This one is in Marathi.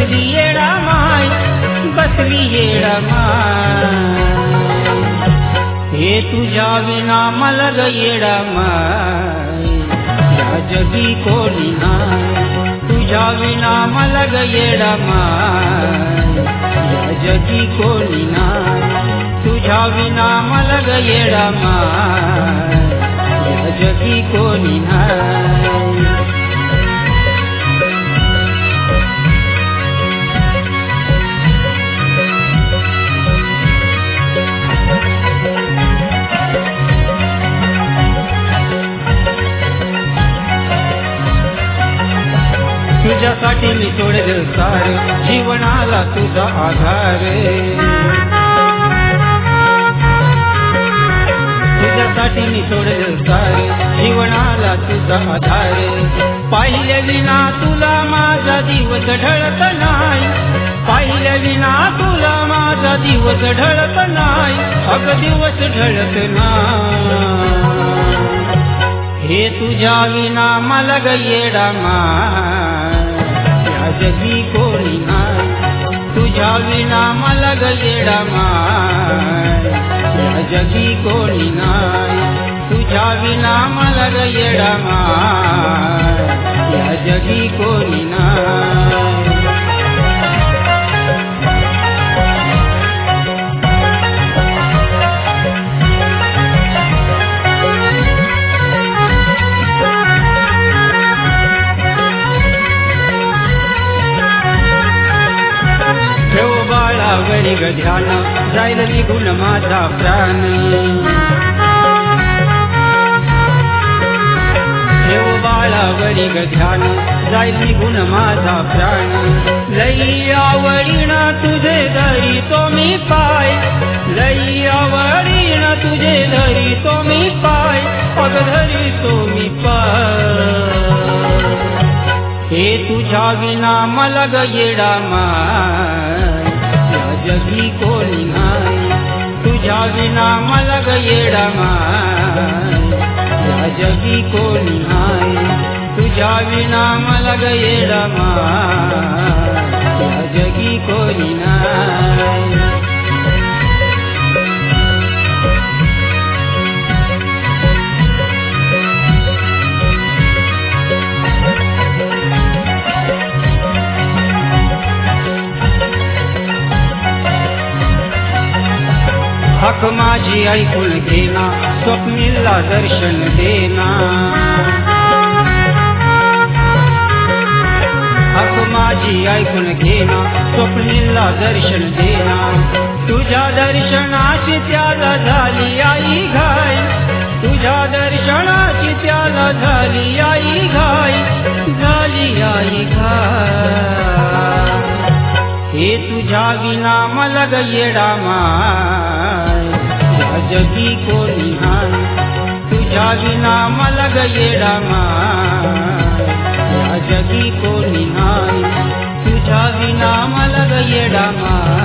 बसली येडा माय, बसली येडा माय. हे तुझ्या विना मला ग येडा माय, या जगी कोणी नाही. तुझ्या विना मला ग येडा माय, या जगी कोणी नाही. तुझ्या विना मला ग येडा माय, या जगी कोणी नाही. तुझ्यासाठी मी सोडेल सार, जीवनाला तुझा आधार. तुझ्यासाठी मी सोडेल सार, जीवनाला तुझा आधार. पाहिल्या विना तुला माझा दिवस ढळत नाही, पाहिल्या विना तुला माझा दिवस ढळत नाही, अग दिवस ढळत नाही. हे तुझ्या विना मला ग येडा माय, या जगी कोणी नाही. तुझ्या विना मला ग येडा माय, या जगी कोणी नाही. तुझ्या विना मला ग येडा माय, या जगी कोणी नाही. वरी ग ध्यान, जाईल निघून माझा प्राण. ठेव बाळा वरी ग ध्यान, जाईल निघून माझा प्राण. लई आवडीन तुझे धरी तो मी पाय, लई आवडीन तुझे धरी तो मी पाय, अग धरी तो मी पाय. हे तुझ्या विना मला ग येडा माय, या जगी कोणी नाही. तुझ्या विना मला ग येडा माय, या जगी कोणी नाही. तुझ्या विना मला ग येडा माय, या जगी कोणी नाही. हक माझी ऐकून घेना, स्वप्नीला दर्शन देना. हक माझी ऐकून घेना, स्वप्नीला दर्शन देना. तुझ्या दर्शनाची त्याला झाली आई घाई, तुझ्या दर्शनाची त्याला झाली आई घाई, झाली आई घाई. हे तुझ्या विना मला ग येडा माय, या जगी कोणी नाही. तुझ्या विना मला ग येडा माय, या जगी कोणी नाही. तुझ्या विना मला ग येडा माय.